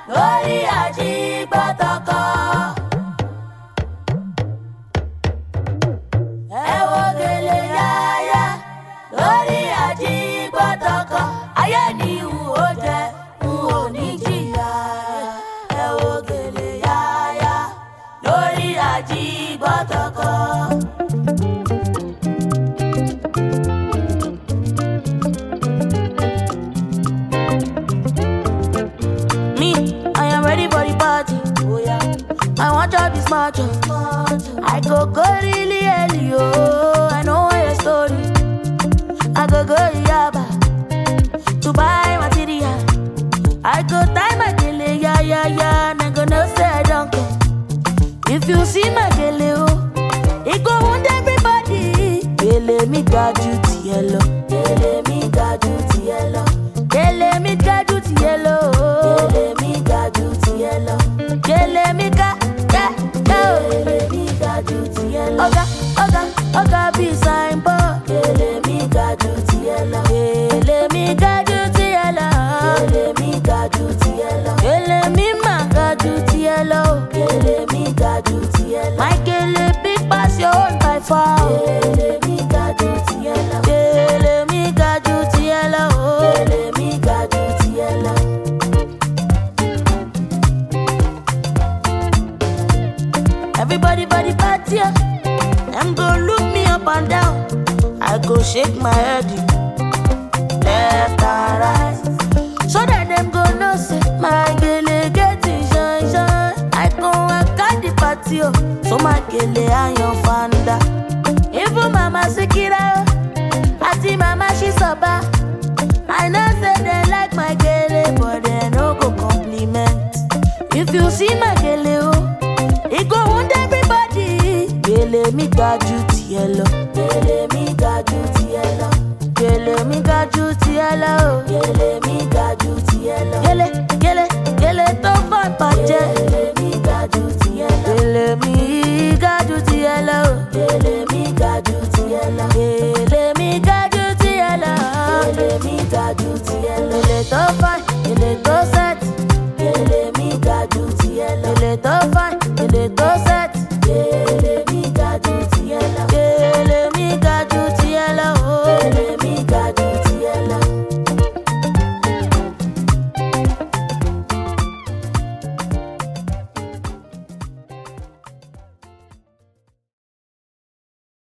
lórí àjígbọ́tọ̀kọ. Ẹ wo gèlè yáyá lórí àjígbọ́tọ̀kọ. Ayé ni n ò jẹ, n ò ní jìyà. Ẹ wo gèlè yáyá lórí àjígbọ́tọ̀kọ. I want to be smart, I go really early, oh. I know your story. I go Yaba to buy material. I go tie my gele, yeah. And I go no say I don't care. If you see my gele, oh, it go wound everybody. Gele me got you to yellow. Gele me got you to yellow. Gele me got you to yellow. Gele me got you to yellow. Gele me got. Oga be sign board. Let me got you tiela. Let me got you tiela. Let me got you tiela. Let me man got you tiela. Let me got you tiela. My kele big pass your own by far. Let me got you tiela. Let me got you tiela. Let me got you tiela. Everybody body party, them go look me up and down. I go shake my head left and right, so that them go know say my gele getting shine. I go and cut the party, so my gele and your fanda. Even mama Sikira, I see mama she soba. I know say they like my gele, but they no go compliment. If you see my gele, it go wound everybody. Gele me got you tiela. Gele me got you tiela. Gele me got you tiela. Gele